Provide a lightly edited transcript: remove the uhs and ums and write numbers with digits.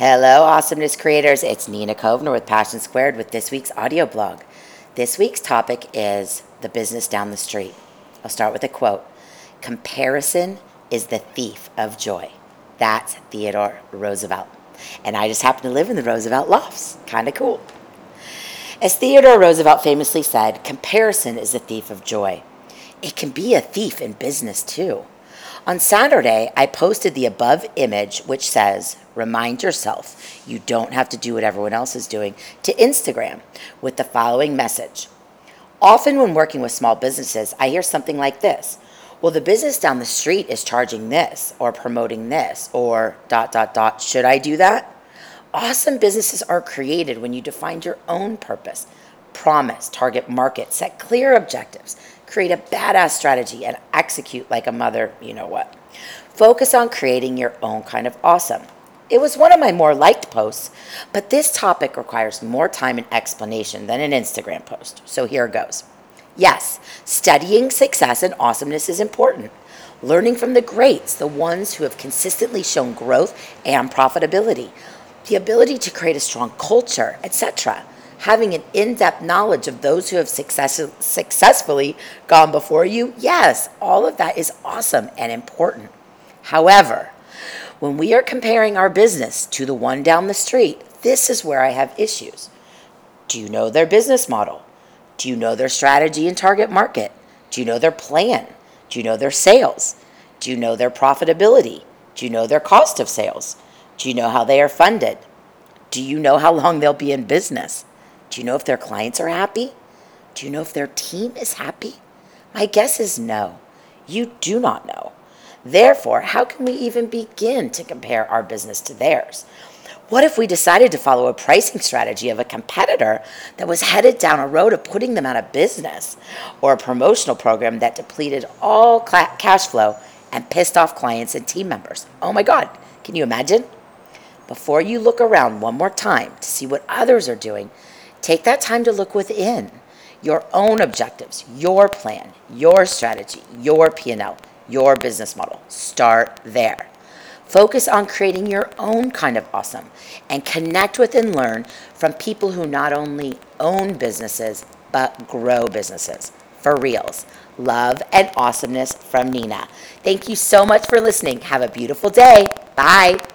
Hello, awesomeness creators. It's Nina Kovner with Passion Squared with this week's audio blog. This week's topic is the business down the street. I'll start with a quote. Comparison is the thief of joy. That's Theodore Roosevelt. And I just happen to live in the Roosevelt Lofts. Kind of cool. As Theodore Roosevelt famously said, comparison is the thief of joy. It can be a thief in business too. On Saturday, I posted the above image, which says, remind yourself you don't have to do what everyone else is doing, to Instagram with the following message. Often when working with small businesses, I hear something like this. Well, the business down the street is charging this or promoting this or ... Should I do that? Awesome businesses are created when you define your own purpose, promise, target market, set clear objectives, create a badass strategy, and execute like a mother, you know what. Focus on creating your own kind of awesome. It was one of my more liked posts, but this topic requires more time and explanation than an Instagram post. So here goes. Yes, studying success and awesomeness is important. Learning from the greats, the ones who have consistently shown growth and profitability, the ability to create a strong culture, etc. Having an in-depth knowledge of those who have successfully gone before you, yes, all of that is awesome and important. However, when we are comparing our business to the one down the street, this is where I have issues. Do you know their business model? Do you know their strategy and target market? Do you know their plan? Do you know their sales? Do you know their profitability? Do you know their cost of sales? Do you know how they are funded? Do you know how long they'll be in business? Do you know if their clients are happy? Do you know if their team is happy? My guess is no. You do not know. Therefore, how can we even begin to compare our business to theirs? What if we decided to follow a pricing strategy of a competitor that was headed down a road of putting them out of business, or a promotional program that depleted all cash flow and pissed off clients and team members? Oh my God, can you imagine? Before you look around one more time to see what others are doing, take that time to look within. Your own objectives, your plan, your strategy, your P&L, your business model. Start there. Focus on creating your own kind of awesome and connect with and learn from people who not only own businesses, but grow businesses. For reals. Love and awesomeness from Nina. Thank you so much for listening. Have a beautiful day. Bye.